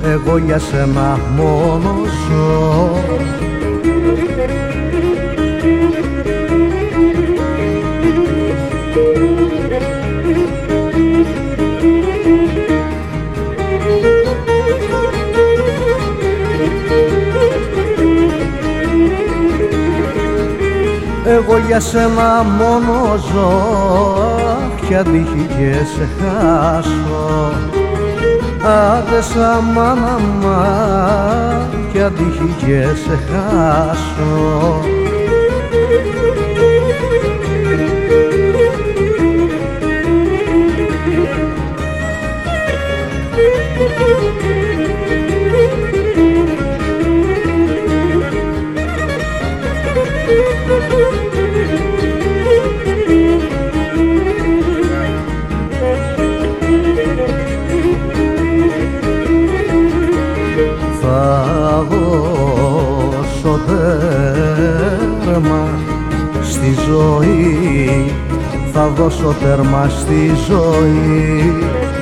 εγώ για σένα μόνο ζω. Εγώ για σένα μόνο ζω, κι αντίχει και σε χάσω. Άντε σαν μάνα κι αντίχει και σε χάσω. Θα δώσω τέρμα στη ζωή, θα δώσω τέρμα στη ζωή.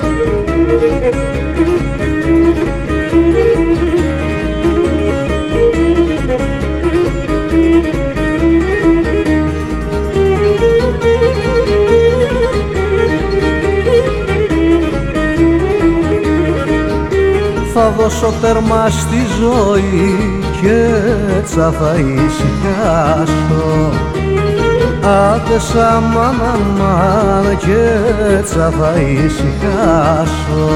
Θα δώσω τέρμα στη ζωή και τσα θα ησυχάσω. Άντε σαν μάνα και τσα θα ησυχάσω.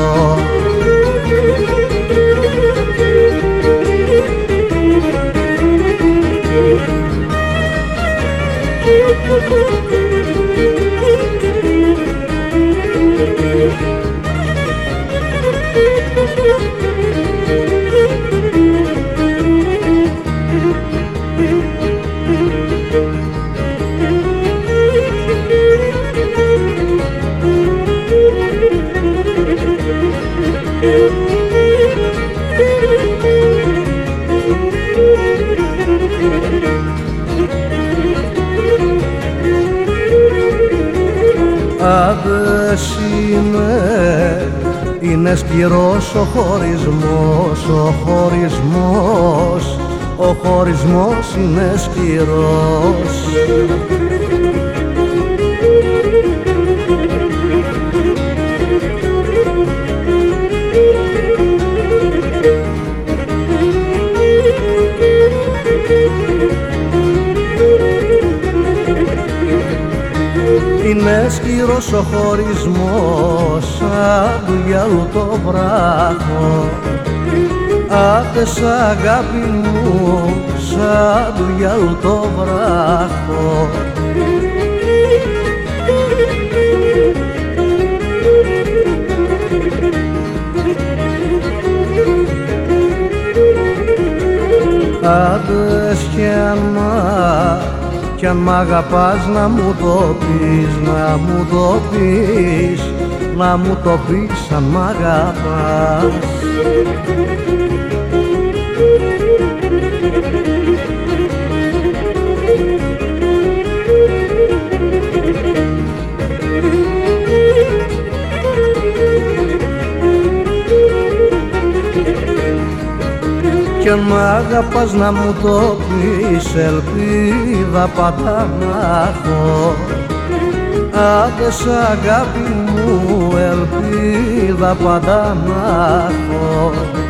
Άντες είναι σκληρός ο χωρισμός, ο χωρισμός, ο χωρισμός είναι σκληρός. Είναι σκληρός ο χωρισμός, σαν του γυαλού το βράχο. Άντε σ' αγάπη μου, σαν του γυαλού το βράχο. Άντε κι αν μ' αγαπάς να μου το πεις, να μου το πεις, να μου το πεις αν μ' αγαπάς. Κι αν μ' αγαπάς να μου το πεις, ελπίδα πάντα να έχω. Άντε σ' αγάπη μου, ελπίδα πάντα να έχω.